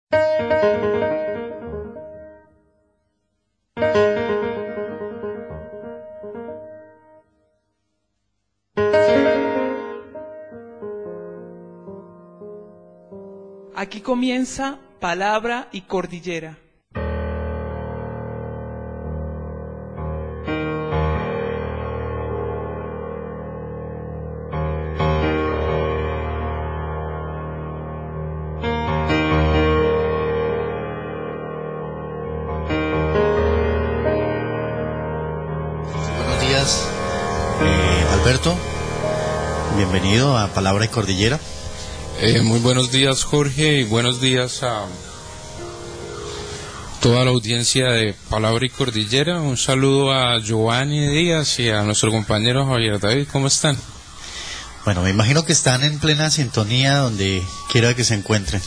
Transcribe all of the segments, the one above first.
Aquí comienza Palabra y Cordillera. Buenos días, Alberto. Bienvenido a Palabra y Cordillera. Muy buenos días, Jorge, y buenos días a toda la audiencia de Palabra y Cordillera. Un saludo a Giovanni Díaz y a nuestro compañero Javier David. ¿Cómo están? Bueno, me imagino que están en plena sintonía donde quiera que se encuentren.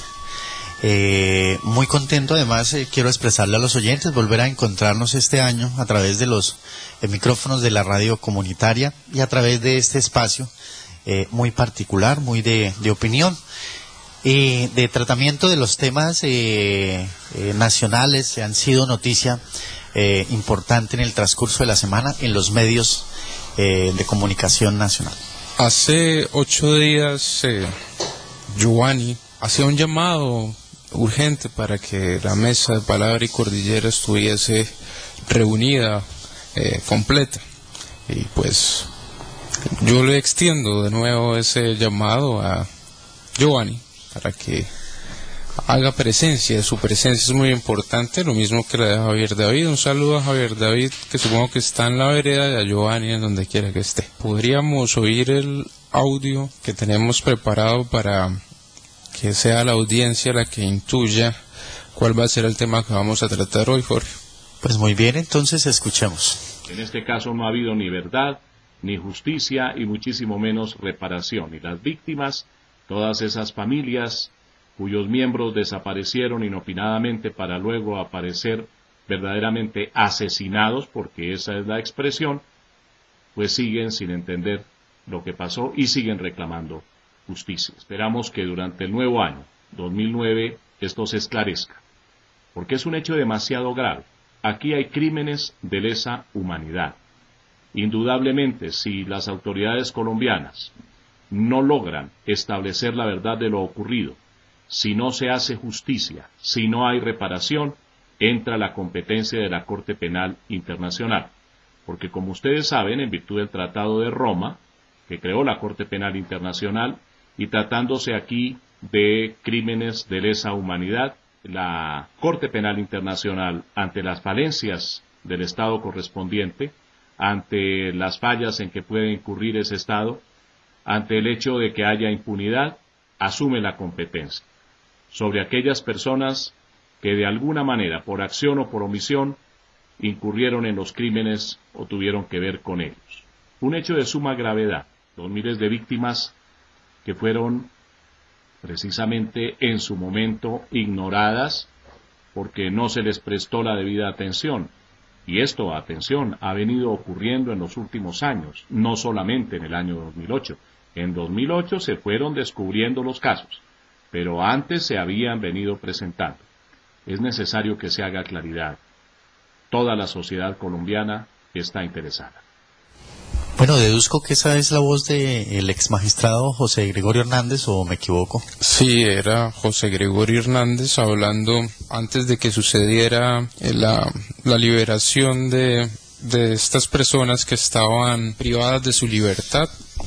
Muy contento, además, quiero expresarle a los oyentes volver a encontrarnos este año a través de los micrófonos de la radio comunitaria y a través de este espacio muy particular, muy de opinión y de tratamiento de los temas nacionales que han sido noticia importante en el transcurso de la semana en los medios de comunicación nacional. Hace 8 días, Giovanni hacía un llamado urgente para que la mesa de Palabra y Cordillera estuviese reunida, completa, y pues yo le extiendo de nuevo ese llamado a Giovanni para que haga presencia. Su presencia es muy importante, lo mismo que la de Javier David. Un saludo a Javier David, que supongo que está en la vereda, y a Giovanni en donde quiera que esté. Podríamos oír el audio que tenemos preparado para que sea la audiencia la que intuya cuál va a ser el tema que vamos a tratar hoy, Jorge. Pues muy bien, entonces escuchemos. En este caso no ha habido ni verdad, ni justicia y muchísimo menos reparación. Y las víctimas, todas esas familias cuyos miembros desaparecieron inopinadamente para luego aparecer verdaderamente asesinados, porque esa es la expresión, pues siguen sin entender lo que pasó y siguen reclamando justicia. Esperamos que durante el nuevo año, 2009, esto se esclarezca, porque es un hecho demasiado grave. Aquí hay crímenes de lesa humanidad. Indudablemente, si las autoridades colombianas no logran establecer la verdad de lo ocurrido, si no se hace justicia, si no hay reparación, entra la competencia de la Corte Penal Internacional. Porque como ustedes saben, en virtud del Tratado de Roma, que creó la Corte Penal Internacional, y tratándose aquí de crímenes de lesa humanidad, la Corte Penal Internacional, ante las falencias del Estado correspondiente, ante las fallas en que puede incurrir ese Estado, ante el hecho de que haya impunidad, asume la competencia sobre aquellas personas que de alguna manera, por acción o por omisión, incurrieron en los crímenes o tuvieron que ver con ellos. Un hecho de suma gravedad, los miles de víctimas que fueron precisamente en su momento ignoradas porque no se les prestó la debida atención. Y esto, atención, ha venido ocurriendo en los últimos años, no solamente en el año 2008. En 2008 se fueron descubriendo los casos, pero antes se habían venido presentando. Es necesario que se haga claridad. Toda la sociedad colombiana está interesada. Bueno, deduzco que esa es la voz del ex magistrado José Gregorio Hernández, ¿o me equivoco? Sí, era José Gregorio Hernández hablando antes de que sucediera la liberación de estas personas que estaban privadas de su libertad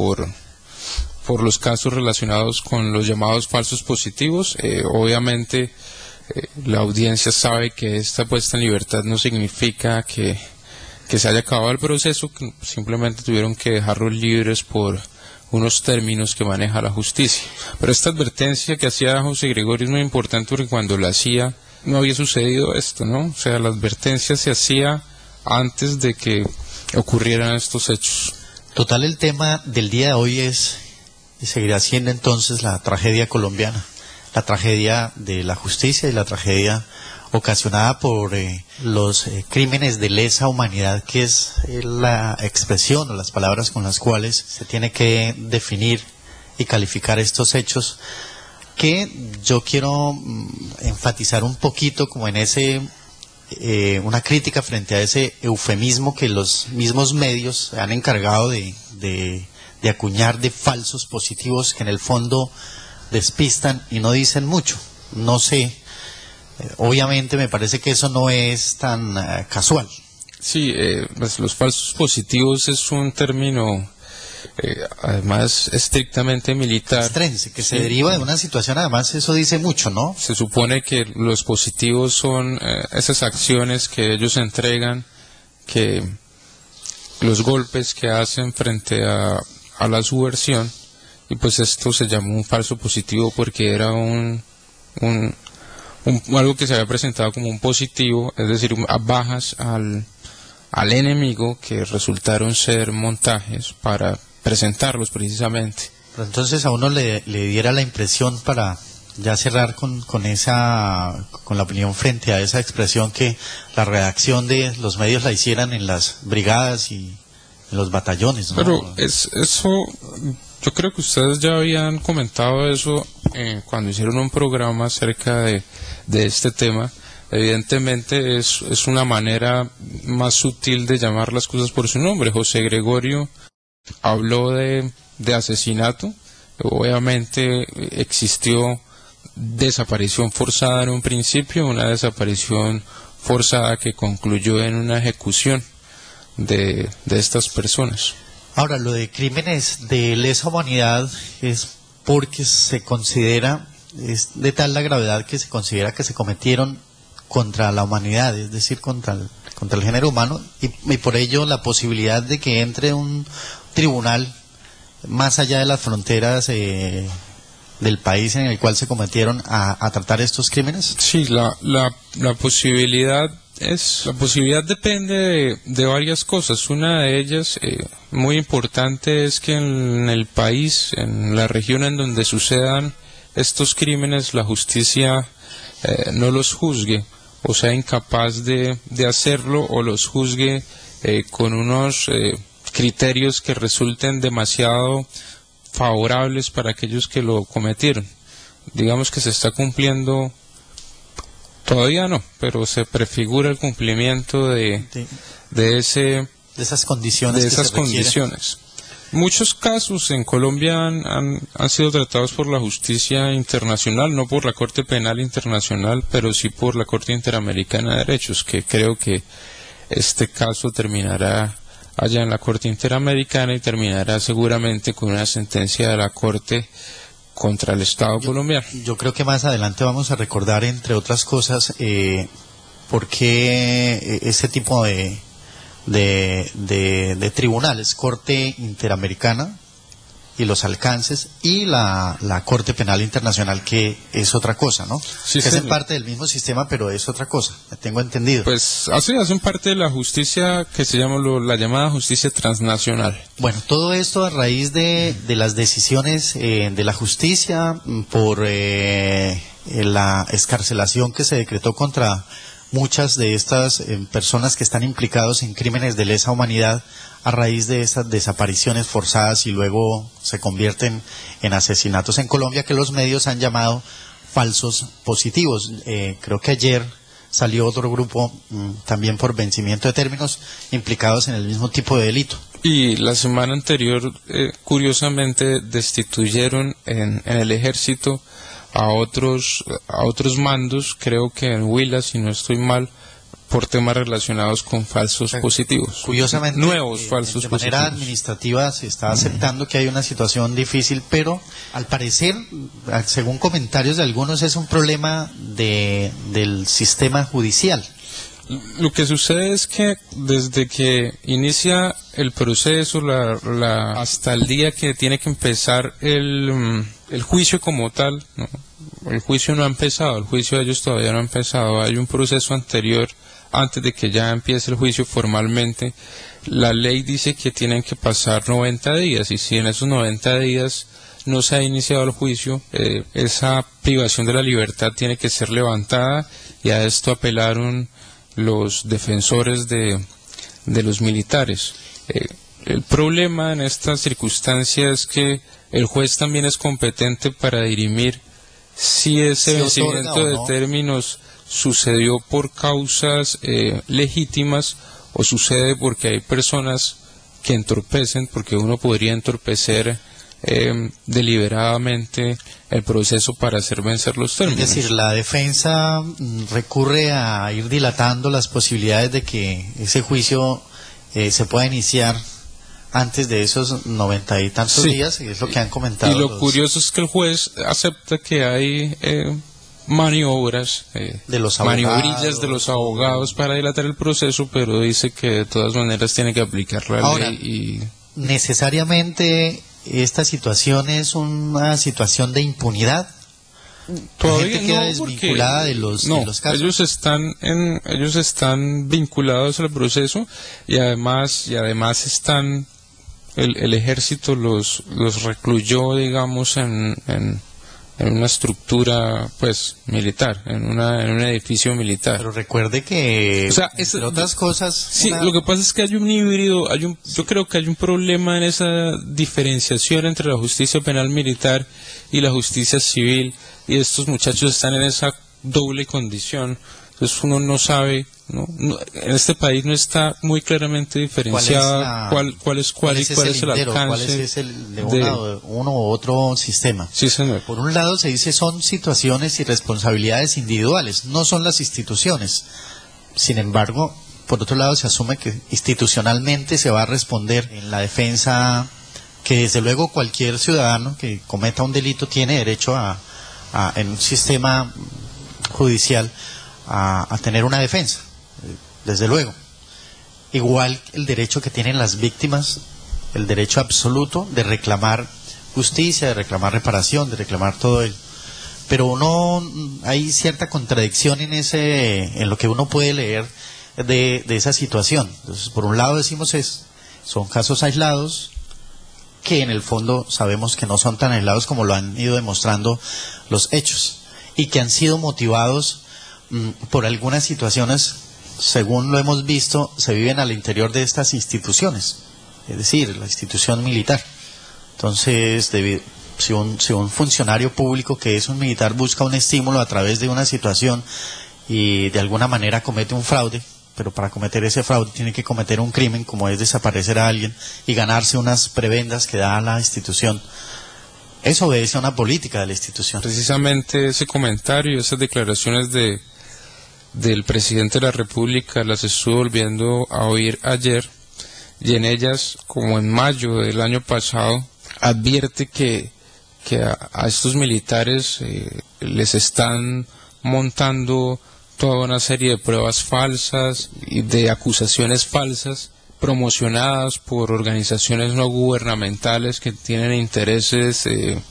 por los casos relacionados con los llamados falsos positivos. Obviamente la audiencia sabe que esta puesta en libertad no significa que se haya acabado el proceso, que simplemente tuvieron que dejarlos libres por unos términos que maneja la justicia. Pero esta advertencia que hacía José Gregorio es muy importante porque cuando la hacía no había sucedido esto, ¿no? O sea, la advertencia se hacía antes de que ocurrieran estos hechos. Total, el tema del día de hoy es y seguirá siendo entonces la tragedia colombiana, la tragedia de la justicia y la tragedia ocasionada por los crímenes de lesa humanidad, que es la expresión o las palabras con las cuales se tiene que definir y calificar estos hechos que yo quiero enfatizar un poquito como en una crítica frente a ese eufemismo que los mismos medios se han encargado de acuñar, de falsos positivos que en el fondo despistan y no dicen mucho. No sé, obviamente me parece que eso no es tan casual. Sí, pues los falsos positivos es un término además estrictamente militar. Estrense, que se deriva de una situación, además eso dice mucho, ¿no? Se supone que los positivos son esas acciones que ellos entregan, que los golpes que hacen frente a la subversión, y pues esto se llamó un falso positivo porque era algo que se había presentado como un positivo, es decir, bajas al enemigo que resultaron ser montajes para presentarlos precisamente. Pero entonces a uno le diera la impresión, para ya cerrar con la opinión frente a esa expresión, que la redacción de los medios la hicieran en las brigadas y en los batallones, ¿no? Pero eso, yo creo que ustedes ya habían comentado eso cuando hicieron un programa acerca de este tema. Evidentemente es una manera más sutil de llamar las cosas por su nombre. José Gregorio habló de asesinato. Obviamente existió desaparición forzada en un principio, una desaparición forzada que concluyó en una ejecución de estas personas. Ahora, lo de crímenes de lesa humanidad es porque se considera, es de tal la gravedad que se considera que se cometieron contra la humanidad, es decir, contra el género humano, y por ello la posibilidad de que entre un tribunal más allá de las fronteras del país en el cual se cometieron a tratar estos crímenes. Sí, la posibilidad depende de varias cosas. Una de ellas muy importante es que en el país, en la región en donde sucedan estos crímenes, la justicia no los juzgue, o sea, incapaz de hacerlo, o los juzgue con unos criterios que resulten demasiado favorables para aquellos que lo cometieron. Digamos que se está cumpliendo, todavía no, pero se prefigura el cumplimiento de esas condiciones. Muchos casos en Colombia han sido tratados por la justicia internacional, no por la Corte Penal Internacional, pero sí por la Corte Interamericana de Derechos, que creo que este caso terminará allá en la Corte Interamericana y terminará seguramente con una sentencia de la Corte contra el Estado colombiano. Yo creo que más adelante vamos a recordar, entre otras cosas, por qué ese tipo de tribunales, Corte Interamericana y los alcances, y la Corte Penal Internacional, que es otra cosa, ¿no? Sí, que hacen parte del mismo sistema, pero es otra cosa, tengo entendido. Pues hacen parte de la justicia que se llama la llamada justicia transnacional. Bueno, todo esto a raíz de las decisiones de la justicia por la excarcelación que se decretó contra muchas de estas personas que están implicados en crímenes de lesa humanidad, a raíz de esas desapariciones forzadas y luego se convierten en asesinatos en Colombia, que los medios han llamado falsos positivos. Creo que ayer salió otro grupo también por vencimiento de términos implicados en el mismo tipo de delito. Y la semana anterior, curiosamente, destituyeron en el ejército a otros mandos, creo que en Huila, si no estoy mal, por temas relacionados con falsos positivos. Curiosamente, nuevos falsos de positivos. manera administrativa se está aceptando que hay una situación difícil, pero al parecer, según comentarios de algunos, es un problema del sistema judicial. Lo que sucede es que desde que inicia el proceso hasta el día que tiene que empezar el juicio como tal, ¿no? El juicio no ha empezado, el juicio de ellos todavía no ha empezado, hay un proceso anterior antes de que ya empiece el juicio formalmente. La ley dice que tienen que pasar 90 días, y si en esos 90 días no se ha iniciado el juicio, esa privación de la libertad tiene que ser levantada, y a esto apelaron los defensores de los militares. El problema en esta circunstancia es que el juez también es competente para dirimir si ese ¿Se vencimiento otorga o de no? términos sucedió por causas legítimas o sucede porque hay personas que entorpecen, porque uno podría entorpecer deliberadamente el proceso para hacer vencer los Es términos. decir, la defensa recurre a ir dilatando las posibilidades de que ese juicio se pueda iniciar antes de esos 90 y tantos Sí. días, y es lo que han comentado. Y lo los- curioso es que el juez acepta que hay maniobras, De los abogados, maniobrillas de los abogados para dilatar el proceso, pero dice que de todas maneras tiene que aplicar la Ahora, ley y necesariamente esta situación es una situación de impunidad. todavía gente queda no, desvinculada porque de los casos. ellos están vinculados al proceso y además están el ejército los recluyó, digamos, en una estructura pues militar, en un edificio militar. Pero recuerde que, O sea, entre otras cosas, Sí, lo que pasa es que hay un híbrido, yo creo que hay un problema en esa diferenciación entre la justicia penal militar y la justicia civil, y estos muchachos están en esa doble condición. Entonces uno no sabe, en este país no está muy claramente diferenciada cuál es cuál y cuál es el lindero, alcance cuál es el de de- uno u otro sistema. Sí, señor. Por un lado se dice son situaciones y responsabilidades individuales, no son las instituciones. Sin embargo, por otro lado se asume que institucionalmente se va a responder en la defensa, que desde luego cualquier ciudadano que cometa un delito tiene derecho en un sistema judicial a tener una defensa, desde luego. Igual el derecho que tienen las víctimas, el derecho absoluto de reclamar justicia, de reclamar reparación, de reclamar todo ello. Pero hay cierta contradicción en lo que uno puede leer de esa situación. Entonces, por un lado decimos son casos aislados, que en el fondo sabemos que no son tan aislados como lo han ido demostrando los hechos, y que han sido motivados por algunas situaciones, según lo hemos visto, se viven al interior de estas instituciones, es decir, la institución militar. Entonces, si un funcionario público que es un militar busca un estímulo a través de una situación y de alguna manera comete un fraude, pero para cometer ese fraude tiene que cometer un crimen, como es desaparecer a alguien y ganarse unas prebendas que da la institución, eso obedece a una política de la institución. Precisamente ese comentario, esas declaraciones del presidente de la República las estuve volviendo a oír ayer, y en ellas, como en mayo del año pasado, advierte que a estos militares les están montando toda una serie de pruebas falsas y de acusaciones falsas promocionadas por organizaciones no gubernamentales que tienen intereses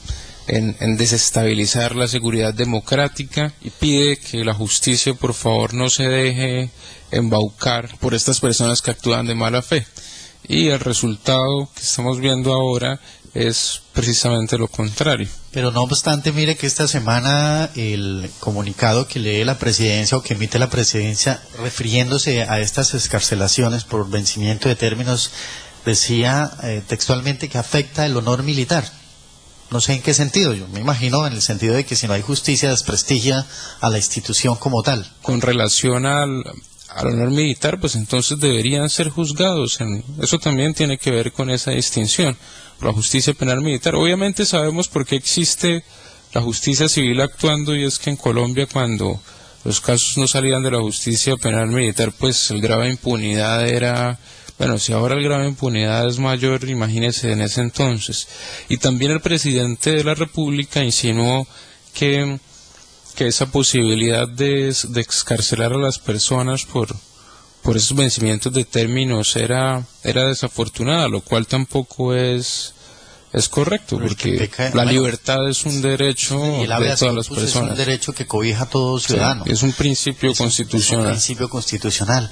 en desestabilizar la seguridad democrática, y pide que la justicia por favor no se deje embaucar por estas personas que actúan de mala fe. Y el resultado que estamos viendo ahora es precisamente lo contrario. Pero no obstante, mire que esta semana el comunicado que lee la presidencia o que emite la presidencia refiriéndose a estas excarcelaciones por vencimiento de términos decía textualmente que afecta el honor militar. No sé en qué sentido, yo me imagino en el sentido de que si no hay justicia desprestigia a la institución como tal. Con relación al honor militar, pues entonces deberían ser juzgados. Eso también tiene que ver con esa distinción. La justicia penal militar. Obviamente sabemos por qué existe la justicia civil actuando, y es que en Colombia, cuando los casos no salían de la justicia penal militar, pues el grado de impunidad era... Bueno, si ahora el grado de impunidad es mayor, imagínese en ese entonces. Y también el presidente de la República insinuó que esa posibilidad de excarcelar a las personas por esos vencimientos de términos era desafortunada, lo cual tampoco es correcto, porque la libertad es un derecho de todas las personas. Es un derecho que cobija a todo ciudadano. Sí, es un principio constitucional. Es un principio constitucional.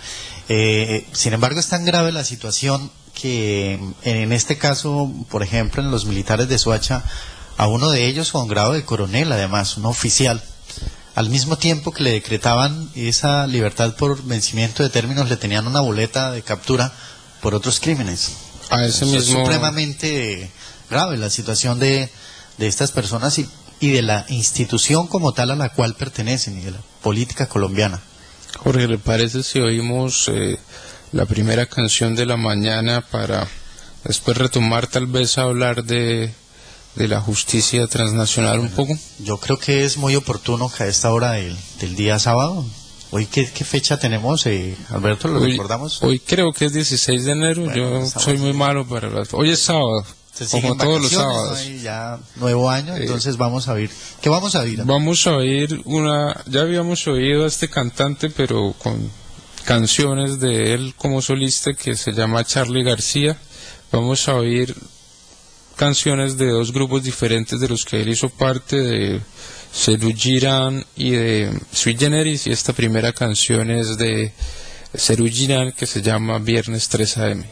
Sin embargo, es tan grave la situación que en este caso, por ejemplo, en los militares de Soacha, a uno de ellos con grado de coronel, además, un oficial, al mismo tiempo que le decretaban esa libertad por vencimiento de términos, le tenían una boleta de captura por otros crímenes. A ese mismo... Es supremamente grave la situación de estas personas, y y de la institución como tal a la cual pertenecen y de la política colombiana. Jorge, ¿le parece si oímos la primera canción de la mañana para después retomar, tal vez hablar de la justicia transnacional un poco? Yo creo que es muy oportuno que a esta hora del día sábado. Hoy, ¿qué fecha tenemos, Alberto? ¿Lo recordamos? Hoy creo que es 16 de enero. Bueno, yo soy muy malo para hoy es sábado, como todos los sábados. ¿No? Ya nuevo año, entonces vamos a oír. ¿Qué vamos a oír? Vamos a oír ya habíamos oído a este cantante, pero con canciones de él como solista, que se llama Charly García. Vamos a oír canciones de dos grupos diferentes de los que él hizo parte, de Serú Girán y de Sui Generis, y esta primera canción es de Serú Girán, que se llama Viernes 3 AM.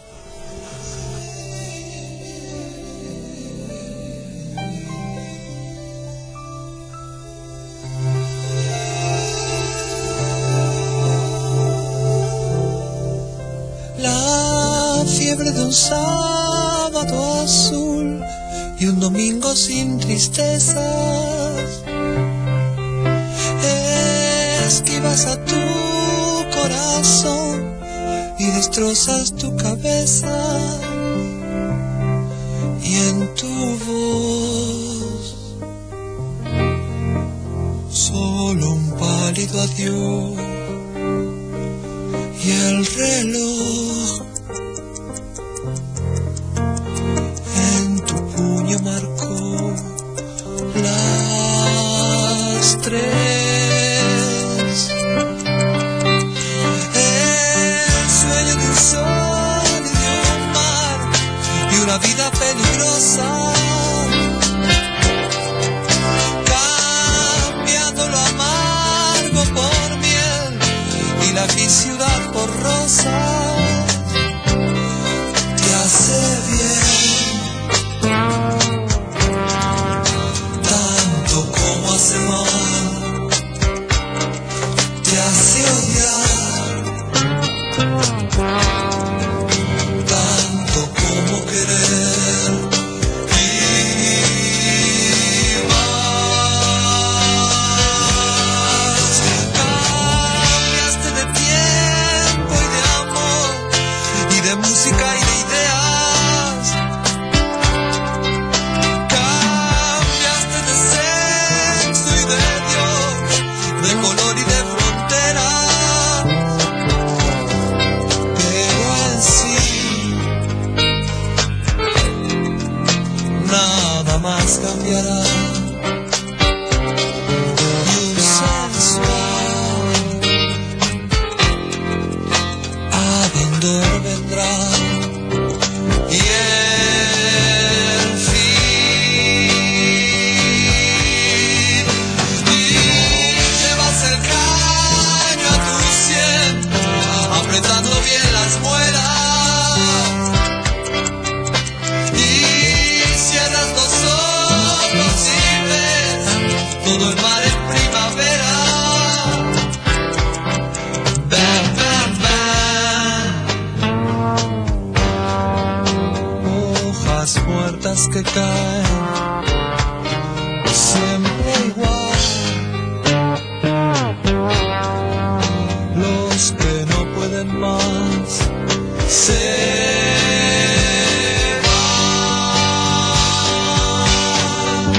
La fiebre de un sábado azul y un domingo sin tristezas, esquivas a tu corazón y destrozas tu cabeza, y en tu voz solo un pálido adiós, y el reloj en tu puño marcó las 3. El sueño de un sol y de un mar y una vida peligrosa, cambiando lo amargo por miel y la gris ciudad por rosa, te hace bien tanto como hace mal, te hace odiar tanto como querer, y más. Cambiaste de tiempo y de amor y de música y de ideas, cambiaste de sexo y de Dios, de color y de frontera, pero en sí nada más cambiará. Y un sensual abandono vendrá, y el fin, y llevas el caño a tu sien, apretando bien las muelas, y cierras los ojos y ves todo el mar en primavera. Bam, bam, bam. Hojas muertas que caen, siempre igual. Los que no pueden más se van.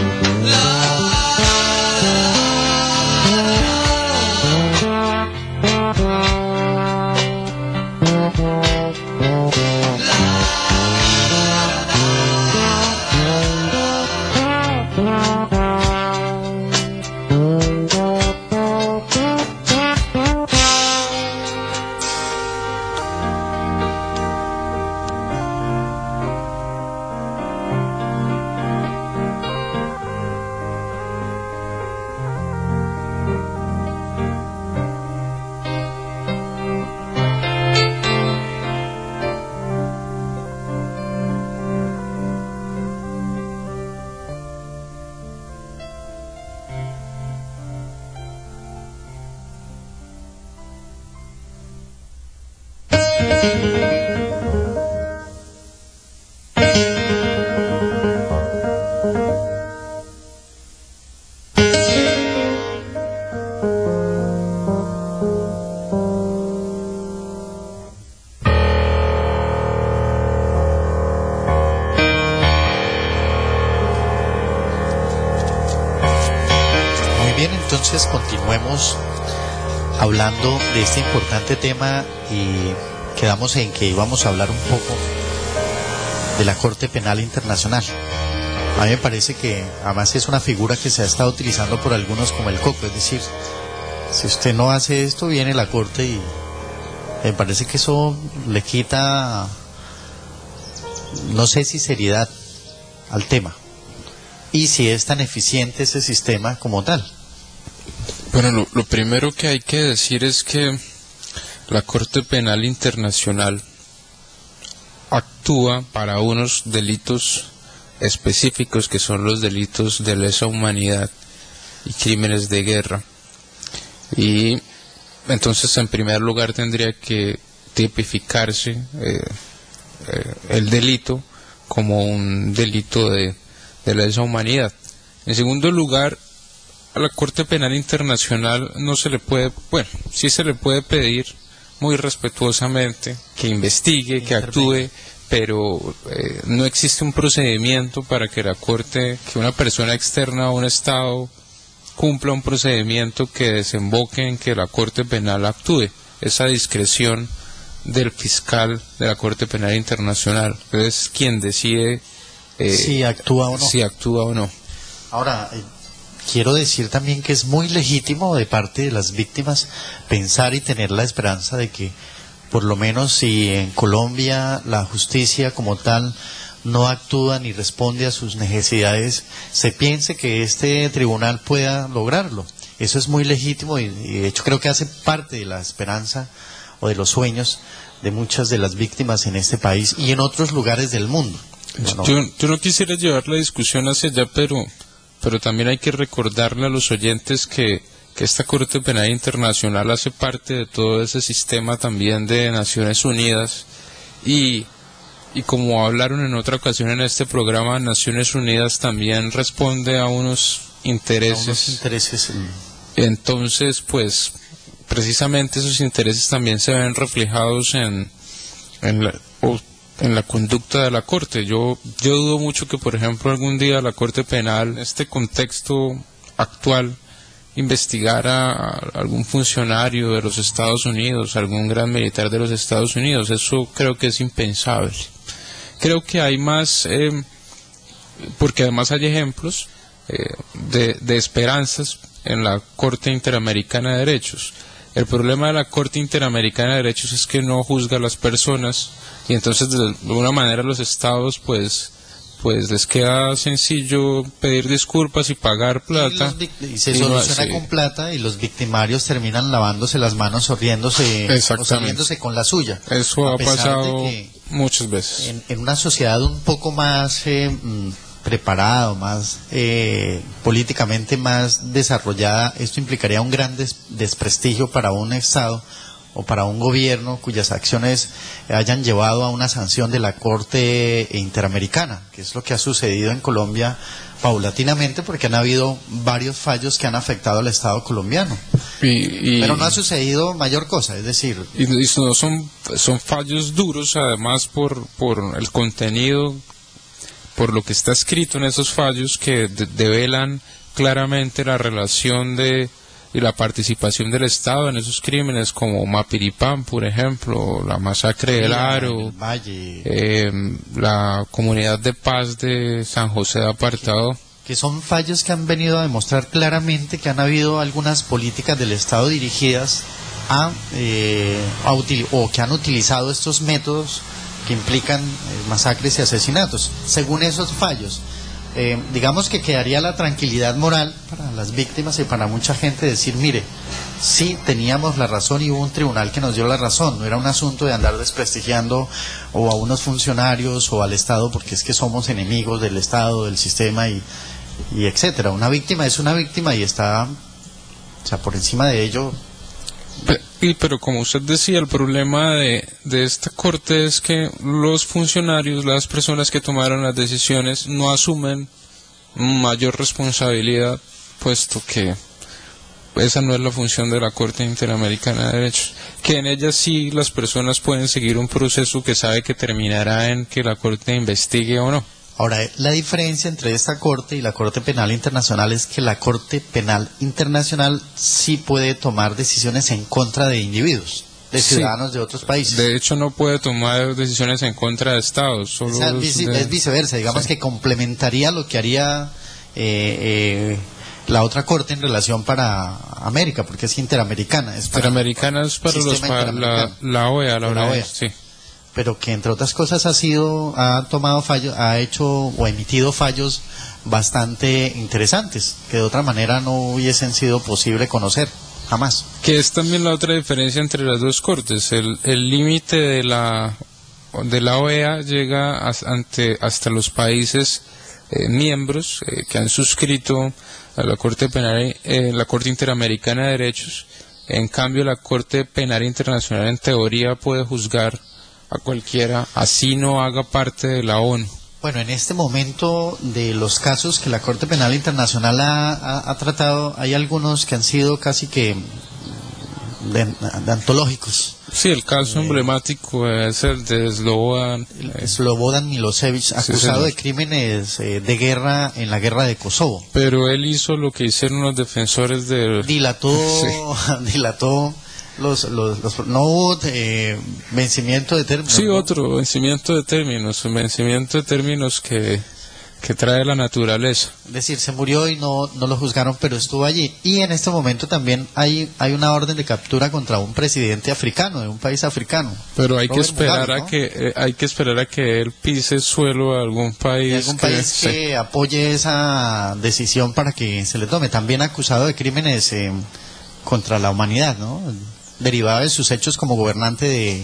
Entonces continuemos hablando de este importante tema y quedamos en que íbamos a hablar un poco de la Corte Penal Internacional. A mí me parece que además es una figura que se ha estado utilizando por algunos como el coco, es decir, si usted no hace esto viene la Corte, y me parece que eso le quita, no sé si seriedad al tema y si es tan eficiente ese sistema como tal. Bueno, lo primero que hay que decir es que la Corte Penal Internacional actúa para unos delitos específicos que son los delitos de lesa humanidad y crímenes de guerra. Y entonces, en primer lugar, tendría que tipificarse el delito como un delito de lesa humanidad. En segundo lugar, a la Corte Penal Internacional no se le puede, bueno, sí se le puede pedir muy respetuosamente que investigue, que actúe, pero no existe un procedimiento para que la Corte, que una persona externa a un Estado cumpla un procedimiento que desemboque en que la Corte Penal actúe. Esa discreción del fiscal de la Corte Penal Internacional es quien decide si actúa o no. Si actúa o no. Ahora, quiero decir también que es muy legítimo de parte de las víctimas pensar y tener la esperanza de que, por lo menos si en Colombia la justicia como tal no actúa ni responde a sus necesidades, se piense que este tribunal pueda lograrlo. Eso es muy legítimo y de hecho creo que hace parte de la esperanza o de los sueños de muchas de las víctimas en este país y en otros lugares del mundo. Yo no quisiera llevar la discusión hacia allá, pero también hay que recordarle a los oyentes que esta Corte Penal Internacional hace parte de todo ese sistema también de Naciones Unidas y como hablaron en otra ocasión en este programa, Naciones Unidas también responde a unos intereses. Entonces, pues, precisamente esos intereses también se ven reflejados en la conducta de la Corte. Yo dudo mucho que, por ejemplo, algún día la Corte Penal, en este contexto actual, investigara a algún funcionario de los Estados Unidos, algún gran militar de los Estados Unidos. Eso creo que es impensable. Creo que hay más, porque además hay ejemplos de esperanzas en la Corte Interamericana de Derechos. El problema de la Corte Interamericana de Derechos es que no juzga a las personas y entonces de alguna manera los estados pues les queda sencillo pedir disculpas y pagar plata. Y se soluciona con plata y los victimarios terminan lavándose las manos o riéndose o saliéndose con la suya. Eso ha pasado muchas veces. En una sociedad un poco más preparada, más políticamente más desarrollada, esto implicaría un gran desprestigio para un Estado o para un gobierno cuyas acciones hayan llevado a una sanción de la Corte Interamericana, que es lo que ha sucedido en Colombia paulatinamente, porque han habido varios fallos que han afectado al Estado colombiano. Pero no ha sucedido mayor cosa, es decir... Y no son fallos duros, además por el contenido, por lo que está escrito en esos fallos que develan claramente la relación y la participación del Estado en esos crímenes como Mapiripán, por ejemplo, la masacre del Aro, la comunidad de paz de San José de Apartado. Que son fallos que han venido a demostrar claramente que han habido algunas políticas del Estado dirigidas o que han utilizado estos métodos que implican masacres y asesinatos. Según esos fallos, digamos que quedaría la tranquilidad moral para las víctimas y para mucha gente decir, mire, sí teníamos la razón y hubo un tribunal que nos dio la razón, no era un asunto de andar desprestigiando o a unos funcionarios o al Estado porque es que somos enemigos del Estado, del sistema y etcétera. Una víctima es una víctima y está, o sea, por encima de ello. Pero como usted decía, el problema de esta Corte es que los funcionarios, las personas que tomaron las decisiones, no asumen mayor responsabilidad, puesto que esa no es la función de la Corte Interamericana de Derechos, que en ella sí las personas pueden seguir un proceso que sabe que terminará en que la Corte investigue o no. Ahora, la diferencia entre esta Corte y la Corte Penal Internacional es que la Corte Penal Internacional sí puede tomar decisiones en contra de individuos, de ciudadanos de otros países. De hecho, no puede tomar decisiones en contra de Estados. Solo es viceversa, digamos que complementaría lo que haría la otra Corte en relación para América, porque es interamericana. Interamericana es para la OEA, la OEA, sí. Pero que entre otras cosas ha tomado fallos, ha hecho o emitido fallos bastante interesantes, que de otra manera no hubiesen sido posible conocer, jamás. Que es también la otra diferencia entre las dos cortes, el límite de la OEA llega hasta los países miembros que han suscrito a la Corte Penal, la Corte Interamericana de Derechos. En cambio, la Corte Penal Internacional en teoría puede juzgar a cualquiera, así no haga parte de la ONU. Bueno, en este momento de los casos que la Corte Penal Internacional ha tratado, hay algunos que han sido casi que de antológicos. Sí, el caso emblemático es el de Slobodan Milosevic, acusado de crímenes de guerra en la guerra de Kosovo. Pero él hizo lo que hicieron los defensores de... Dilató no hubo vencimiento de términos. Sí, ¿no? Otro vencimiento de términos que trae la naturaleza. Es decir, se murió y no lo juzgaron, pero estuvo allí. Y en este momento también hay una orden de captura contra un presidente africano, de un país africano. Pero hay que esperar a que él pise suelo a algún país. Que apoye esa decisión para que se le tome. También acusado de crímenes contra la humanidad, ¿no? Derivado de sus hechos como gobernante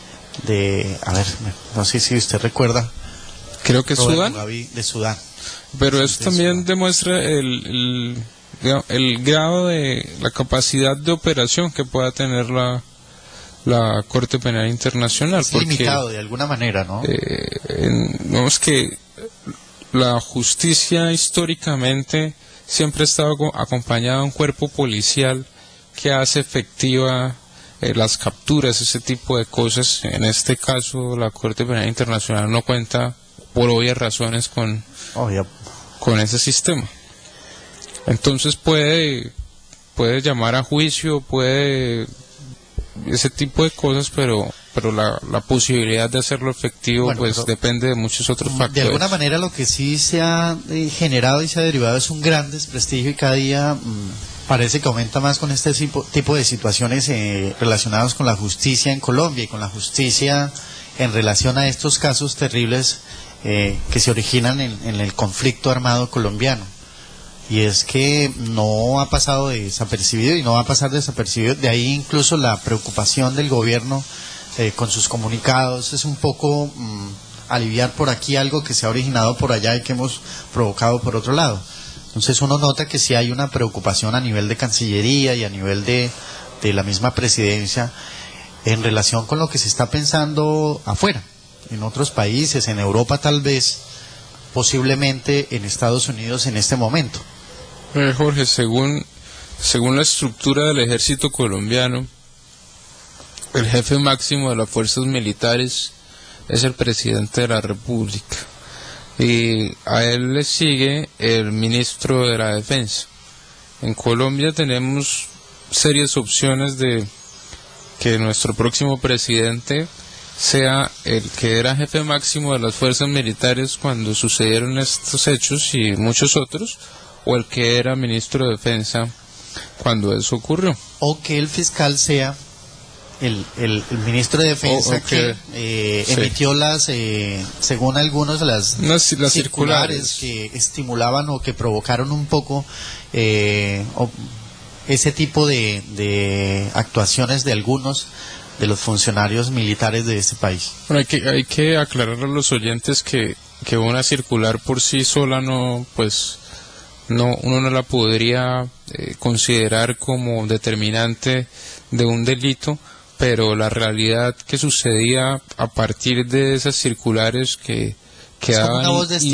a ver, no sé si usted recuerda. Creo que Sudán. De Sudán. Pero eso también demuestra el grado de la capacidad de operación que pueda tener la Corte Penal Internacional. Es limitado de alguna manera, ¿no? Vemos que la justicia históricamente siempre ha estado acompañada de un cuerpo policial que hace efectiva las capturas, ese tipo de cosas. En este caso, la Corte Penal Internacional no cuenta, por obvias razones, con ese sistema. Entonces puede llamar a juicio, ese tipo de cosas, pero la posibilidad de hacerlo efectivo depende de muchos otros factores. De alguna manera lo que sí se ha generado y se ha derivado es un gran desprestigio, y cada día parece que aumenta más con este tipo de situaciones relacionadas con la justicia en Colombia y con la justicia en relación a estos casos terribles que se originan en el conflicto armado colombiano. Y es que no ha pasado desapercibido y no va a pasar desapercibido. De ahí incluso la preocupación del gobierno con sus comunicados. Es un poco aliviar por aquí algo que se ha originado por allá y que hemos provocado por otro lado. Entonces uno nota que sí hay una preocupación a nivel de Cancillería y a nivel de la misma presidencia en relación con lo que se está pensando afuera, en otros países, en Europa tal vez, posiblemente en Estados Unidos en este momento. Jorge, según la estructura del ejército colombiano, el jefe máximo de las fuerzas militares es el presidente de la República, y a él le sigue el ministro de la Defensa. En Colombia tenemos serias opciones de que nuestro próximo presidente sea el que era jefe máximo de las fuerzas militares cuando sucedieron estos hechos y muchos otros, o el que era ministro de Defensa cuando eso ocurrió. O que el fiscal sea el ministro de Defensa que emitió según algunos, las circulares que estimulaban o que provocaron un poco ese tipo de actuaciones de algunos de los funcionarios militares de este país. Bueno, hay que aclarar a los oyentes que una circular por sí sola uno no la podría considerar como determinante de un delito, pero la realidad que sucedía a partir de esas circulares que daban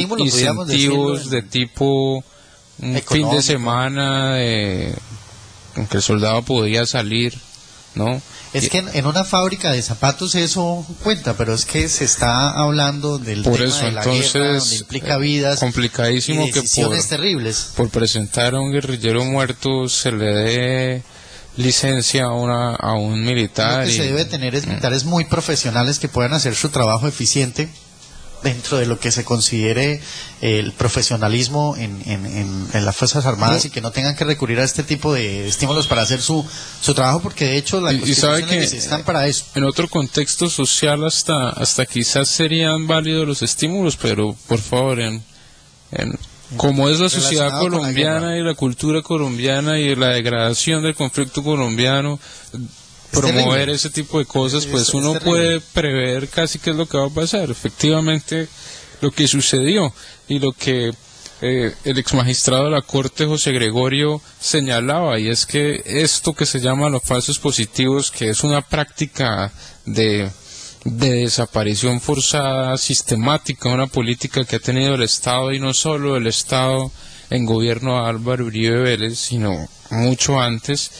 incentivos de tipo un fin de semana que el soldado podía salir, ¿no? Es que en una fábrica de zapatos eso cuenta, pero es que se está hablando del por tema eso, de la entonces, guerra, donde implica vidas complicadísimo y decisiones terribles. por presentar a un guerrillero muerto se le dé licencia a un militar. Lo que se debe tener es militares muy profesionales que puedan hacer su trabajo eficiente dentro de lo que se considere el profesionalismo en las Fuerzas Armadas, y que no tengan que recurrir a este tipo de estímulos para hacer su trabajo, porque de hecho la Constitución están para eso. En otro contexto social hasta quizás serían válidos los estímulos, pero por favor, como es la sociedad colombiana y la cultura colombiana y la degradación del conflicto colombiano, promover terrible. Ese tipo de cosas, pues uno puede prever casi qué es lo que va a pasar. Efectivamente, lo que sucedió y lo que el exmagistrado de la Corte, José Gregorio, señalaba, y es que esto que se llama los falsos positivos, que es una práctica de desaparición forzada, sistemática, una política que ha tenido el Estado, y no solo el Estado en gobierno de Álvaro Uribe Vélez, sino mucho antes,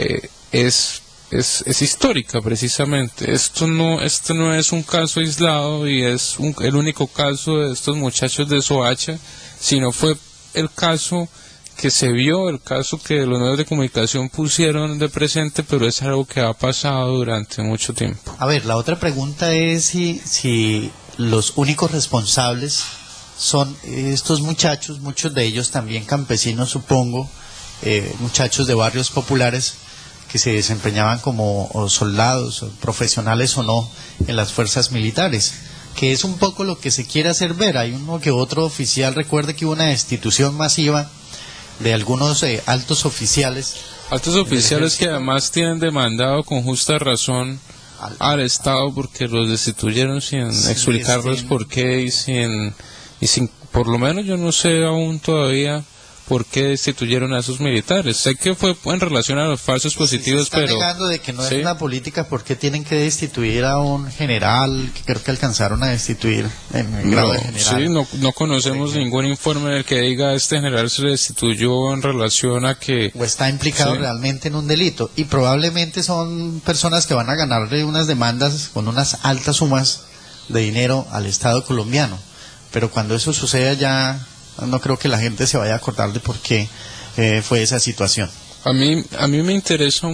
es histórica precisamente. Esto no es un caso aislado y es el único caso de estos muchachos de Soacha, sino fue el caso que se vio, el caso que los medios de comunicación pusieron de presente, pero es algo que ha pasado durante mucho tiempo. A ver, la otra pregunta es si los únicos responsables son estos muchachos, muchos de ellos también campesinos, supongo, muchachos de barrios populares, que se desempeñaban como soldados, profesionales o no, en las fuerzas militares, que es un poco lo que se quiere hacer ver. Hay uno que otro oficial, recuerde que hubo una destitución masiva de algunos altos oficiales. Altos oficiales que además tienen demandado con justa razón al Estado, porque los destituyeron sin explicarles por qué y sin, por lo menos yo no sé aún todavía por qué destituyeron a esos militares. Sé que fue en relación a los falsos positivos, pero... Se está negando de que no es una política. ¿Por qué tienen que destituir a un general que creo que alcanzaron a destituir en grado de general? Sí, no conocemos ningún informe en el que diga este general se destituyó en relación a que... O está implicado realmente en un delito. Y probablemente son personas que van a ganarle unas demandas con unas altas sumas de dinero al Estado colombiano. Pero cuando eso suceda ya... no creo que la gente se vaya a acordar de por qué fue esa situación. A mí me interesa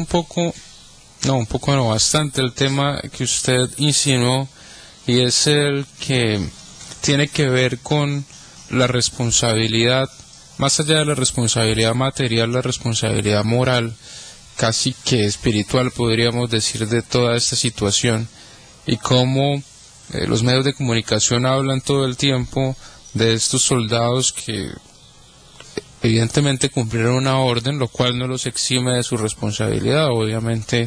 bastante el tema que usted insinuó, y es el que tiene que ver con la responsabilidad, más allá de la responsabilidad material, la responsabilidad moral, casi que espiritual podríamos decir, de toda esta situación, y cómo los medios de comunicación hablan todo el tiempo de estos soldados que evidentemente cumplieron una orden, lo cual no los exime de su responsabilidad. Obviamente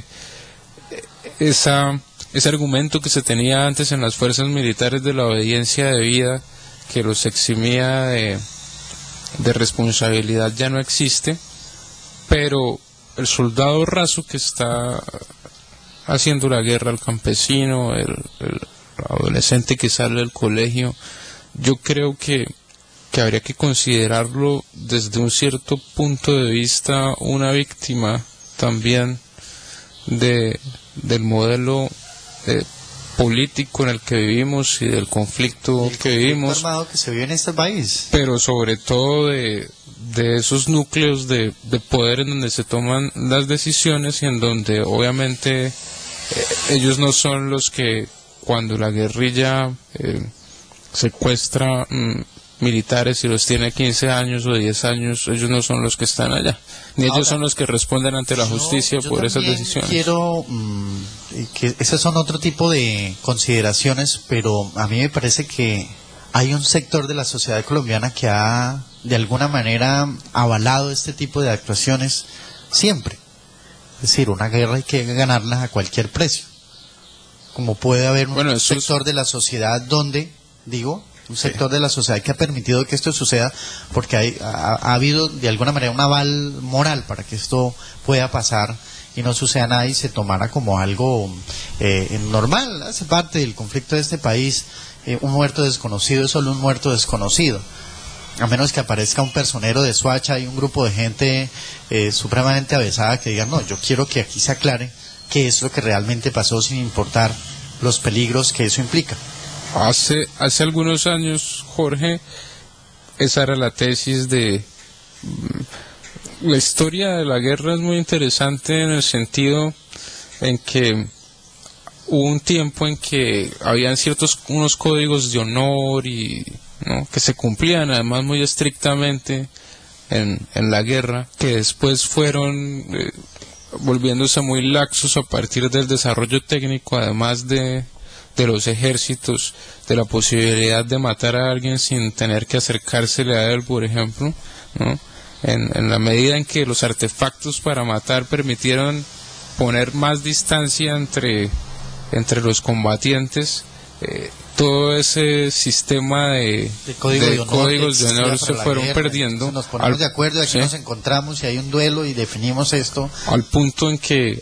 ese argumento que se tenía antes en las fuerzas militares de la obediencia debida, que los eximía de responsabilidad, ya no existe, pero el soldado raso que está haciendo la guerra al campesino, el adolescente que sale del colegio, yo creo que habría que considerarlo desde un cierto punto de vista una víctima también del modelo político en el que vivimos y del conflicto que vivimos, armado que se vive en este país, pero sobre todo de esos núcleos de poder en donde se toman las decisiones, y en donde obviamente ellos no son los que, cuando la guerrilla secuestra militares y los tiene 15 años o 10 años, ellos no son los que están allá, ni ellos son los que responden ante la justicia por esas decisiones. Quiero que esas son otro tipo de consideraciones, pero a mí me parece que hay un sector de la sociedad colombiana que ha de alguna manera avalado este tipo de actuaciones siempre. Es decir, una guerra hay que ganarla a cualquier precio. Como puede haber un sector de la sociedad donde, un sector de la sociedad que ha permitido que esto suceda, porque ha habido de alguna manera un aval moral para que esto pueda pasar y no suceda nada y se tomara como algo normal. Hace parte del conflicto de este país. Un muerto desconocido es solo un muerto desconocido. a menos que aparezca un personero de Soacha y un grupo de gente supremamente avesada que digan, no, yo quiero que aquí se aclare qué es lo que realmente pasó sin importar los peligros que eso implica. Hace algunos años, Jorge, esa era la tesis de... La historia de la guerra es muy interesante en el sentido en que hubo un tiempo en que habían unos códigos de honor y, ¿no?, que se cumplían además muy estrictamente en la guerra, que después fueron volviéndose muy laxos a partir del desarrollo técnico, además de los ejércitos, de la posibilidad de matar a alguien sin tener que acercársele a él, por ejemplo, ¿no? En la medida en que los artefactos para matar permitieron poner más distancia entre los combatientes, todo ese sistema de códigos de honor se fueron perdiendo. Entonces nos ponemos de acuerdo, aquí nos encontramos y hay un duelo y definimos esto. Al punto en que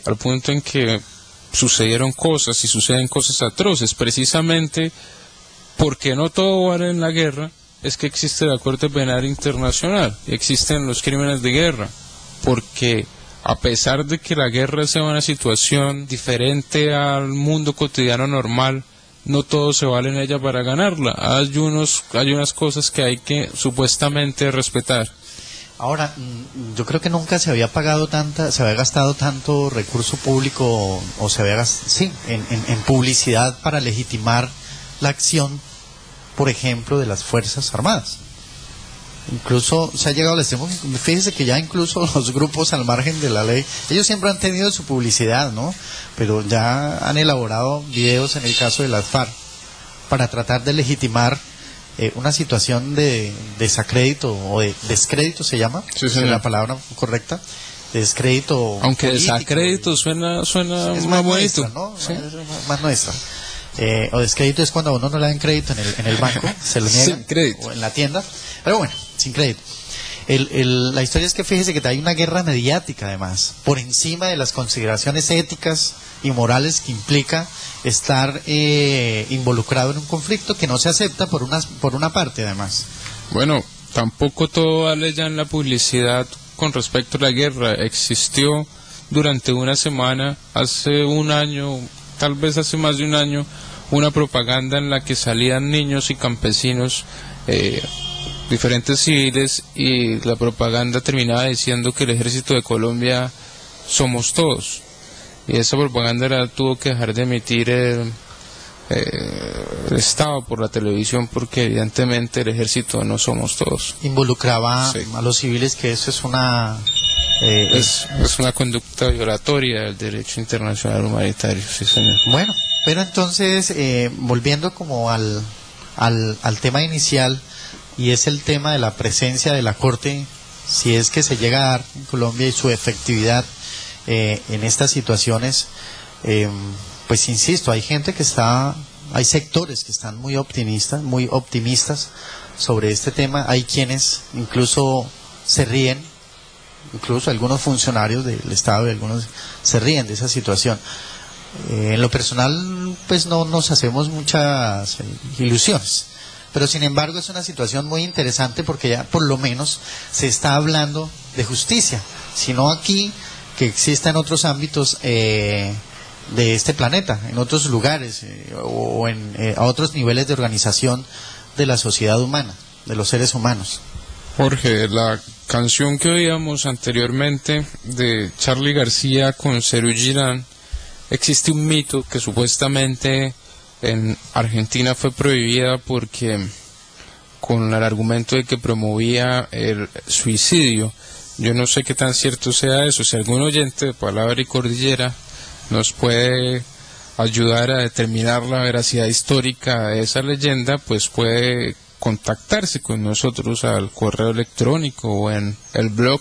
sucedieron cosas y suceden cosas atroces, precisamente porque no todo vale en la guerra. Es que existe la Corte Penal Internacional, existen los crímenes de guerra, porque a pesar de que la guerra sea una situación diferente al mundo cotidiano normal, no todo se vale en ella para ganarla. Hay unas cosas que hay que supuestamente respetar. Ahora, yo creo que nunca se había gastado tanto recurso público, o se había en publicidad para legitimar la acción, por ejemplo, de las Fuerzas Armadas. Incluso se ha llegado al extremo, fíjese que ya incluso los grupos al margen de la ley, ellos siempre han tenido su publicidad, ¿no? Pero ya han elaborado videos en el caso de las FARC para tratar de legitimar una situación de desacrédito o de descrédito, se llama, sí, es la palabra correcta, descrédito. Aunque político, desacrédito suena es más más bonito, nuestra, ¿no? ¿sí? Es más nuestra. O descrédito es cuando a uno no le dan crédito en el banco, se lo niegan, o en la tienda, pero bueno, sin crédito. La historia es que fíjese que hay una guerra mediática además, por encima de las consideraciones éticas y morales que implica estar involucrado en un conflicto que no se acepta por una parte además. Bueno, tampoco todo vale ya en la publicidad con respecto a la guerra. Existió durante una semana, hace un año, tal vez hace más de un año, una propaganda en la que salían niños y campesinos, diferentes civiles, y la propaganda terminaba diciendo que el ejército de Colombia somos todos, y esa propaganda tuvo que dejar de emitir el Estado por la televisión, porque evidentemente el ejército no somos todos. Involucraba a los civiles, que eso es una es una conducta violatoria del derecho internacional humanitario, sí señor. Bueno, pero entonces volviendo como al tema inicial, y es el tema de la presencia de la Corte, si es que se llega a dar en Colombia, y su efectividad en estas situaciones, pues insisto, hay sectores que están muy optimistas sobre este tema, hay quienes incluso se ríen, incluso algunos funcionarios del Estado y algunos se ríen de esa situación. En lo personal, pues no nos hacemos muchas ilusiones, pero sin embargo es una situación muy interesante, porque ya por lo menos se está hablando de justicia, sino aquí, que exista en otros ámbitos de este planeta, en otros lugares o a otros niveles de organización de la sociedad humana, de los seres humanos. Jorge, la canción que oíamos anteriormente de Charly García con Serú Girán, existe un mito que supuestamente en Argentina fue prohibida porque con el argumento de que promovía el suicidio. Yo no sé qué tan cierto sea eso. Si algún oyente de Palabra y Cordillera nos puede ayudar a determinar la veracidad histórica de esa leyenda, pues puede contactarse con nosotros al correo electrónico o en el blog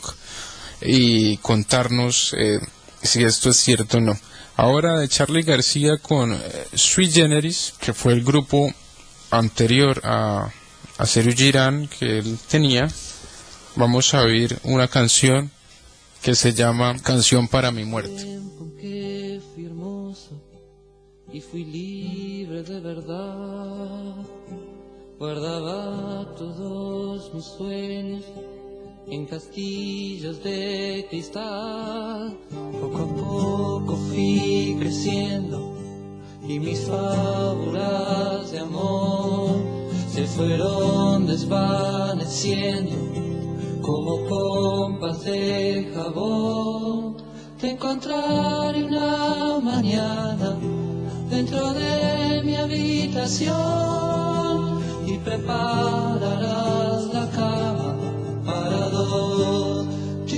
y contarnos si esto es cierto o no. Ahora, de Charly García con Sui Generis, que fue el grupo anterior a Serú Girán que él tenía, vamos a oír una canción que se llama Canción para mi muerte. Que fui hermoso y fui libre de verdad, Guardaba todos mis sueños en castillos de cristal. Poco a poco fui creciendo y mis fábulas de amor se fueron desvaneciendo como pompas de jabón. Te encontraré una mañana dentro de mi habitación y prepararás la cama para dos.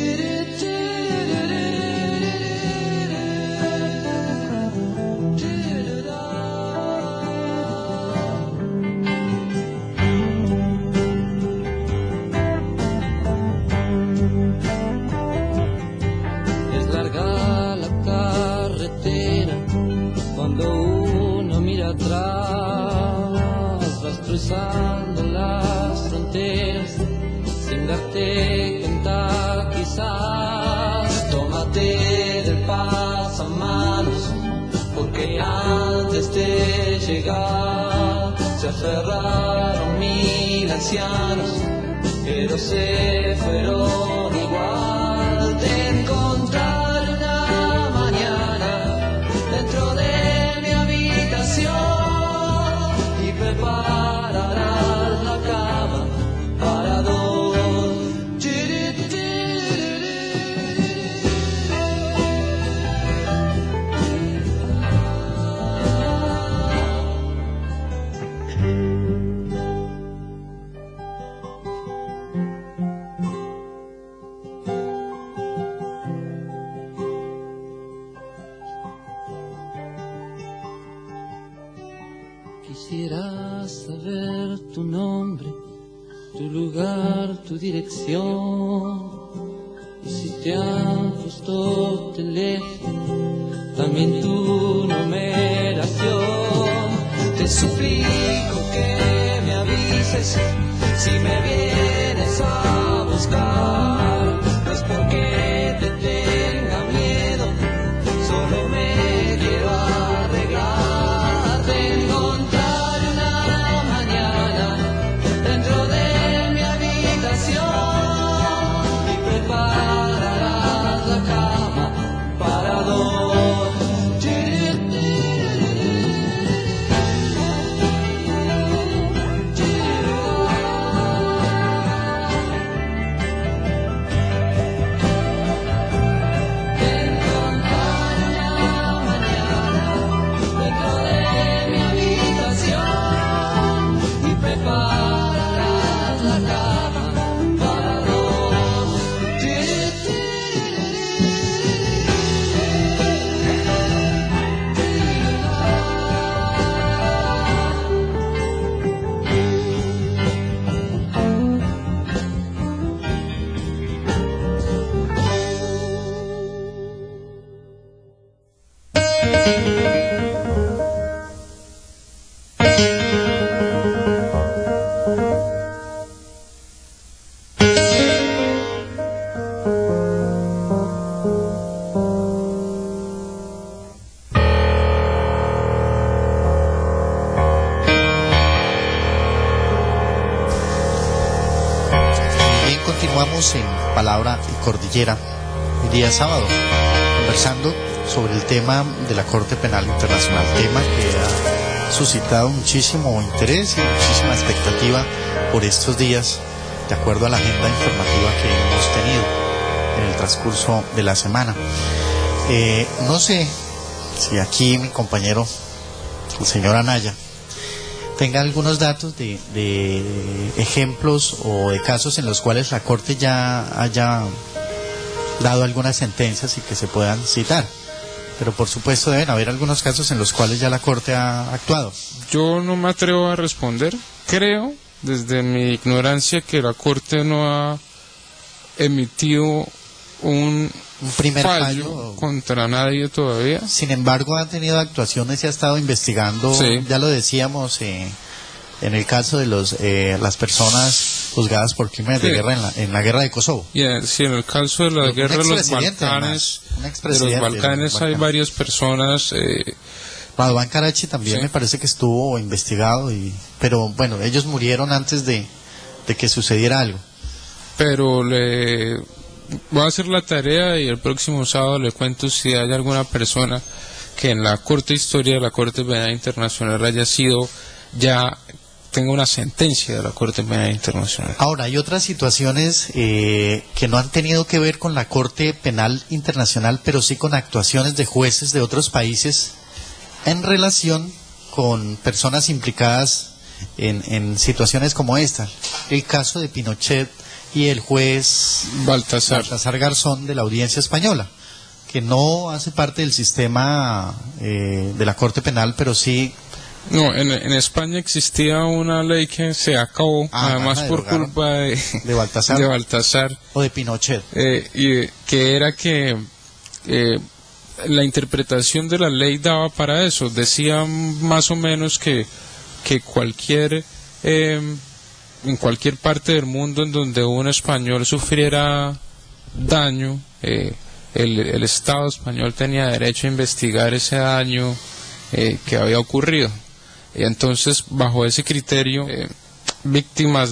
Es larga la carretera cuando uno mira atrás, vas cruzando las fronteras sin darte cuenta quizás. Tómate del pasamanos, porque antes de llegar se aferraron 1000 ancianos, pero se fueron igual. Te encontraré una mañana dentro de mi habitación y prepararás la cama para dos. Quisiera saber tu nombre, tu lugar, tu dirección. Y si te ajustó teléfono, también tu numeración. Te suplico que me avises si me vienes a buscar. No es porque te tenga miedo, solo me quiero arreglar. Te encontraré una mañana dentro de mi habitación y prepararás la cama para dos. Continuamos en Palabra y Cordillera el día sábado, conversando sobre el tema de la Corte Penal Internacional, tema que ha suscitado muchísimo interés y muchísima expectativa por estos días, de acuerdo a la agenda informativa que hemos tenido en el transcurso de la semana. No sé si aquí mi compañero, el señor Anaya, tenga algunos datos de ejemplos o de casos en los cuales la Corte ya haya dado algunas sentencias y que se puedan citar. Pero por supuesto deben haber algunos casos en los cuales ya la Corte ha actuado. Yo no me atrevo a responder. Creo, desde mi ignorancia, que la Corte no ha emitido un primer fallo contra nadie todavía. Sin embargo, ha tenido actuaciones y ha estado investigando, sí. Ya lo decíamos, en el caso de las personas juzgadas por crímenes de guerra en la guerra de Kosovo. Sí, en el caso de la guerra de los Balcanes, hay varias personas Radovan Karachi también Sí. me parece que estuvo investigado, pero bueno, ellos murieron antes de que sucediera algo. Pero voy a hacer la tarea y el próximo sábado le cuento si hay alguna persona que en la corta historia de la Corte Penal Internacional haya sido ya tenga una sentencia de la Corte Penal Internacional. Ahora, hay otras situaciones que no han tenido que ver con la Corte Penal Internacional, pero sí con actuaciones de jueces de otros países en relación con personas implicadas en situaciones como esta. El caso de Pinochet y el juez Baltasar. Garzón de la Audiencia Española, que no hace parte del sistema de la Corte Penal, pero sí... No, en España existía una ley que se acabó, además por culpa de Baltasar, de Baltasar o de Pinochet. y que era que la interpretación de la ley daba para eso. Decía más o menos que cualquier en cualquier parte del mundo en donde un español sufriera daño, el Estado español tenía derecho a investigar ese daño que había ocurrido. Y entonces, bajo ese criterio, víctimas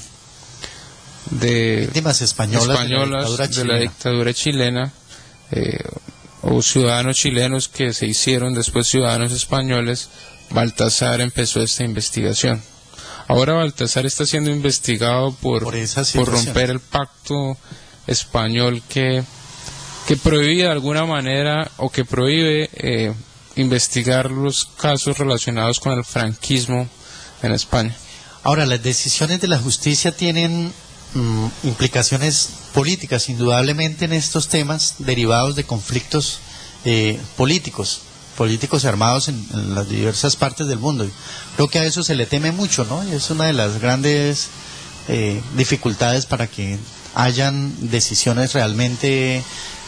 víctimas españolas de la dictadura chilena, o ciudadanos chilenos que se hicieron después ciudadanos españoles, Baltasar empezó esta investigación. Ahora Baltasar está siendo investigado por romper el pacto español que prohibía de alguna manera, o que prohíbe investigar los casos relacionados con el franquismo en España. Ahora, las decisiones de la justicia tienen implicaciones políticas, indudablemente, en estos temas derivados de conflictos políticos armados en las diversas partes del mundo. Creo que a eso se le teme mucho, ¿no? Y es una de las grandes dificultades para que hayan decisiones realmente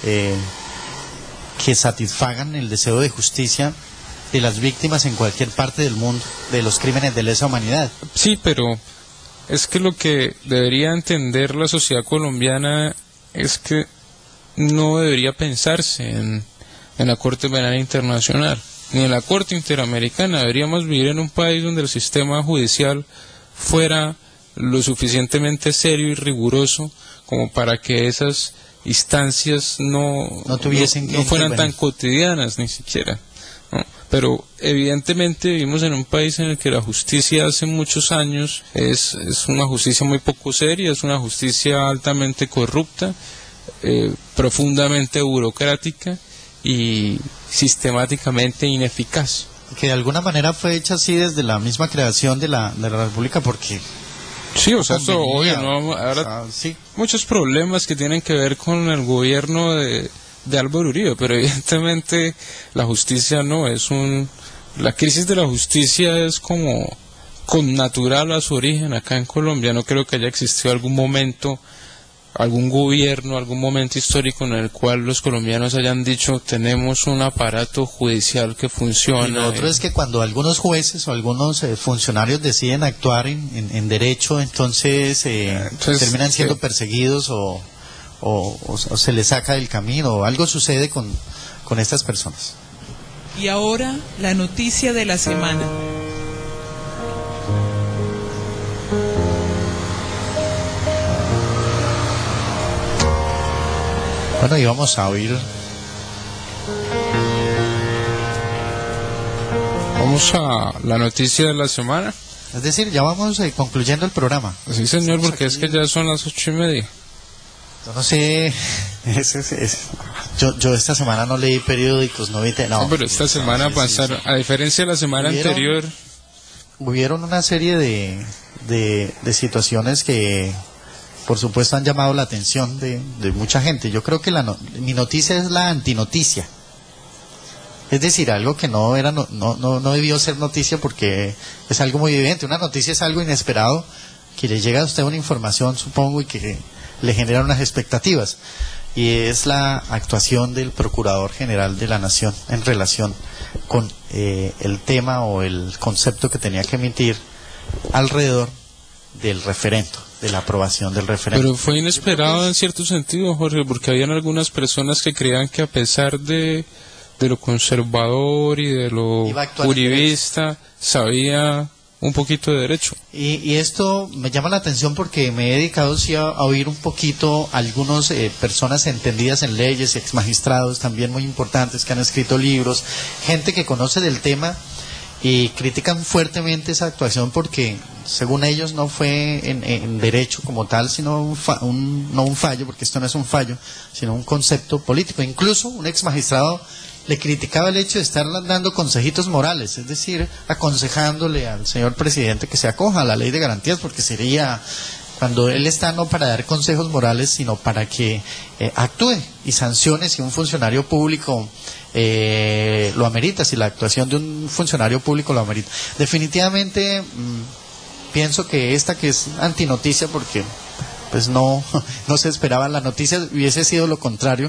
que satisfagan el deseo de justicia de las víctimas en cualquier parte del mundo de los crímenes de lesa humanidad. Sí, pero es que lo que debería entender la sociedad colombiana es que no debería pensarse en la Corte Penal Internacional ni en la Corte Interamericana. Deberíamos vivir en un país donde el sistema judicial fuera lo suficientemente serio y riguroso como para que esas instancias no fueran tan cotidianas ni siquiera, ¿no? Pero evidentemente vivimos en un país en el que la justicia hace muchos años es una justicia muy poco seria, es una justicia altamente corrupta, profundamente burocrática y sistemáticamente ineficaz. Que de alguna manera fue hecha así desde la misma creación de la República, porque... Sí, o sea, esto obvio, ¿no? Ahora, sí. Muchos problemas que tienen que ver con el gobierno de Álvaro Uribe, pero evidentemente la justicia no es la crisis de la justicia es como connatural a su origen acá en Colombia. No creo que haya existido algún momento, algún gobierno, algún momento histórico en el cual los colombianos hayan dicho tenemos un aparato judicial que funciona. Y lo otro es que cuando algunos jueces o algunos funcionarios deciden actuar en derecho, entonces terminan siendo perseguidos o se les saca del camino, o algo sucede con estas personas. Y ahora la noticia de la semana. Bueno, y vamos a oír. Vamos a la noticia de la semana. Es decir, ya vamos concluyendo el programa. Sí, señor, porque es que ya son las 8:30. Yo no sé. Yo esta semana no leí periódicos, no vi. No, pero esta semana pasaron, a diferencia de la semana anterior. Hubieron una serie de situaciones que, por supuesto, han llamado la atención de mucha gente. Yo creo que mi noticia es la antinoticia. Es decir, algo que no debió ser noticia, porque es algo muy evidente. Una noticia es algo inesperado que le llega a usted una información, supongo, y que le genera unas expectativas. Y es la actuación del Procurador General de la Nación en relación con el tema o el concepto que tenía que emitir alrededor del referendo, de la aprobación del referendo. Pero fue inesperado en cierto sentido, Jorge, porque habían algunas personas que creían que a pesar de lo conservador y de lo Iba a actuar en uribista sabía un poquito de derecho. Y esto me llama la atención porque me he dedicado sí a oír un poquito a algunas personas entendidas en leyes, ex magistrados también muy importantes que han escrito libros, gente que conoce del tema y critican fuertemente esa actuación porque según ellos no fue en derecho como tal, sino no un fallo, porque esto no es un fallo, sino un concepto político. Incluso un ex magistrado le criticaba el hecho de estar dando consejitos morales, es decir, aconsejándole al señor presidente que se acoja a la ley de garantías, porque sería, cuando él está no para dar consejos morales, sino para que actúe y sancione si un funcionario público lo amerita, si la actuación de un funcionario público lo amerita. Definitivamente pienso que esta que es antinoticia, porque pues no se esperaba, la noticia hubiese sido lo contrario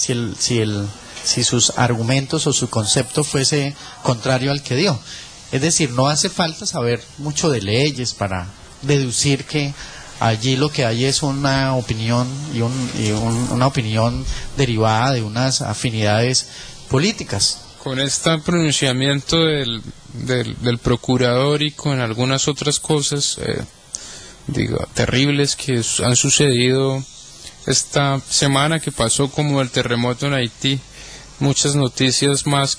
si sus argumentos o su concepto fuese contrario al que dio. Es decir, no hace falta saber mucho de leyes para deducir que allí lo que hay es una opinión una opinión derivada de unas afinidades políticas. Con este pronunciamiento del procurador y con algunas otras cosas terribles que han sucedido esta semana que pasó, como el terremoto en Haití, muchas noticias más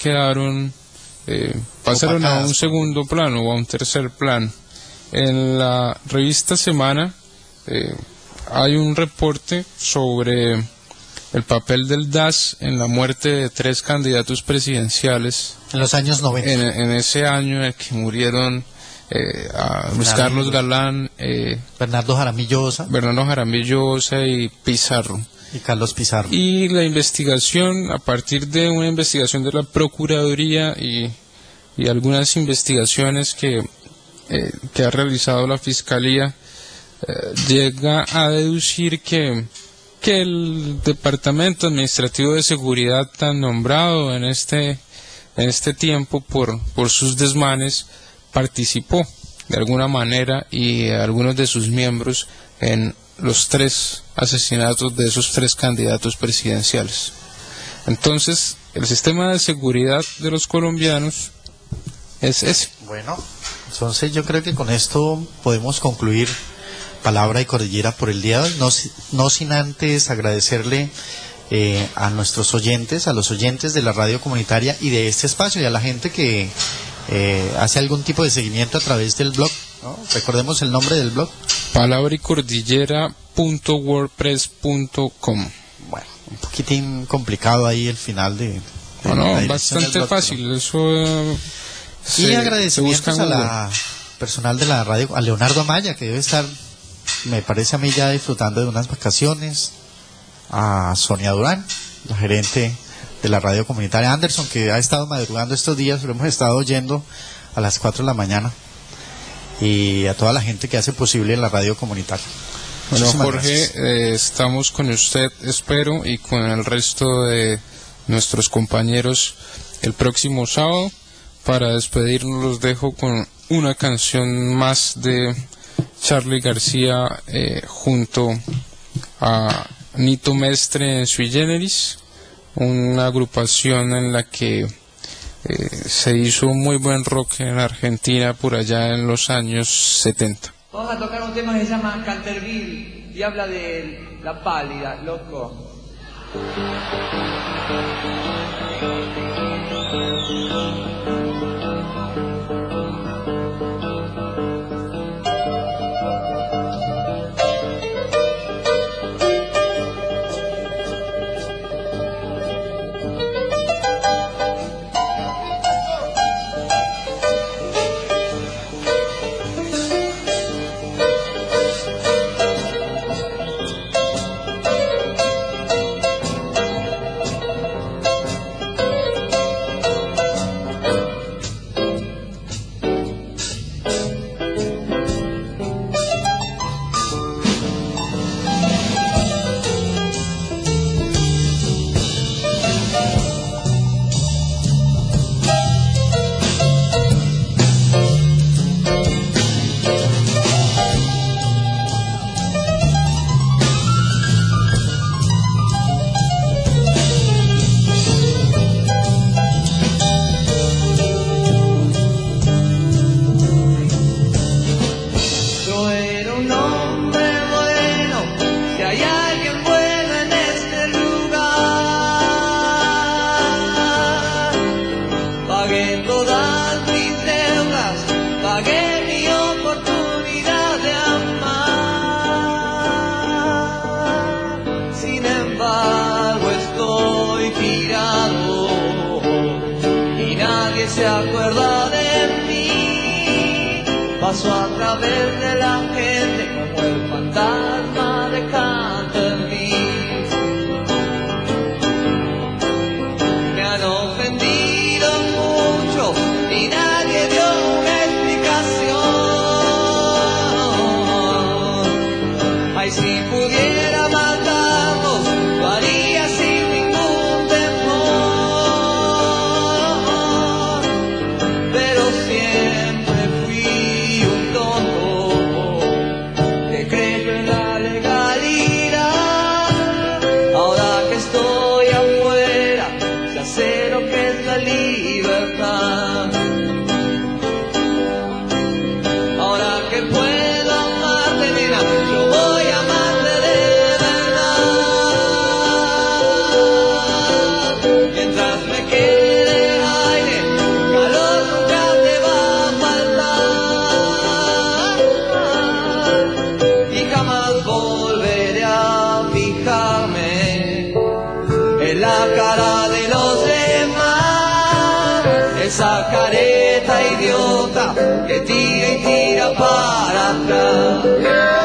pasaron a un segundo plano o a un tercer plano. En la revista Semana hay un reporte sobre el papel del DAS en la muerte de 3 candidatos presidenciales en los años 90. En ese año en el que murieron Luis Carlos Galán, Bernardo Jaramillo Osa y Pizarro. Y Carlos Pizarro. Y la investigación, a partir de una investigación de la Procuraduría y algunas investigaciones que ha realizado la Fiscalía, llega a deducir que el Departamento Administrativo de Seguridad, tan nombrado en este tiempo por sus desmanes, participó de alguna manera, y algunos de sus miembros, en los 3 asesinatos de esos 3 candidatos presidenciales. Entonces, el sistema de seguridad de los colombianos es ese. Bueno, entonces yo creo que con esto podemos concluir Palabra y Cordillera por el día de hoy, no sin antes agradecerle a nuestros oyentes, a los oyentes de la radio comunitaria y de este espacio, y a la gente que hace algún tipo de seguimiento a través del blog, ¿no? Recordemos el nombre del blog: palabraycordillera.wordpress.com. Bueno, un poquitín complicado ahí el final de bastante blog, fácil, ¿no? Eso y agradecimientos a la personal de la radio, a Leonardo Amaya, que debe estar, me parece a mí, ya disfrutando de unas vacaciones, a Sonia Durán, la gerente de la radio comunitaria, Anderson, que ha estado madrugando estos días, lo hemos estado oyendo a las 4 de la mañana, y a toda la gente que hace posible la radio comunitaria. Bueno, Muchísimas Jorge, gracias. Estamos con usted, espero, y con el resto de nuestros compañeros el próximo sábado. Para despedirnos los dejo con una canción más de Charly García junto a Nito Mestre en Sui Generis, una agrupación en la que se hizo muy buen rock en Argentina por allá en los años 70. Vamos a tocar un tema que se llama Canterville y habla de la pálida, loco. pagué todas mis deudas, pagué mi oportunidad de amar. Sin embargo estoy tirado y nadie se acuerda de mí. Paso a través de la gente como el fantasma de Canterville. Me han ofendido mucho y nadie dio una explicación. Ay, si pudiera matarlos, lo haría sin ningún temor. Pero siempre fui un tonto que creyó en la legalidad. Ahora que estoy afuera, ya sé lo que es la libertad. Ahora que puedo amarte, nena, yo voy a amarte de verdad. Mientras me quede aire, calor nunca te va a faltar. Y jamás volveré a fijarme en la cara de los demás, esa careta idiota que tira y tira para atrás.